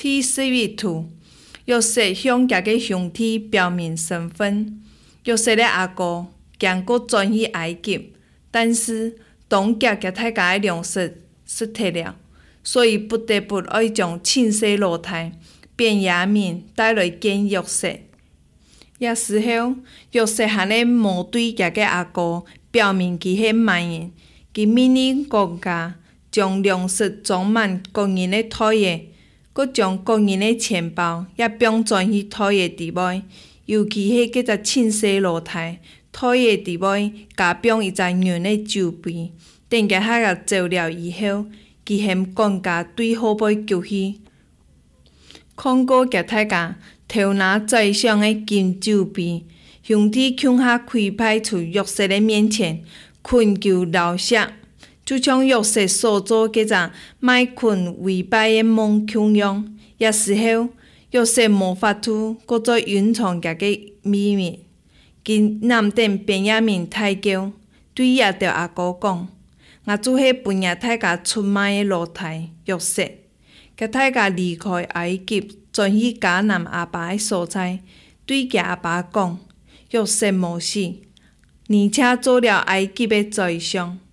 T-Swift， 约瑟向家个兄弟表明身份。约瑟的阿哥经过转去埃及，但是东家甲太家的粮食失退了，所以不得不爱将亲生老太便雅悯带来见约瑟。那时候，约瑟还咧无对家个阿哥表明其是蛮人，佮命令国家将粮食装满各人的土页，佮将各人的钱包也并转去土页伫尾。尤其是迄个亲生老太，土页伫尾加并一只牛的酒杯，等甲遐个做了以后，其嫌管家对后背救去。看过甲太家偷拿宰相的金酒杯，兄弟恐吓开派出约瑟的面前，恳求饶赦，就像约瑟所做迄只卖困违败的梦恐样。那时候，约瑟无法度搁再隐藏家个秘密，今南等便雅悯太监对亚着阿哥讲：“我就是本亚太家出卖的老太约瑟，甲太家离开埃及，转去迦南阿爸的所在，对家阿爸讲：约瑟无死，而且做了埃及的宰相。”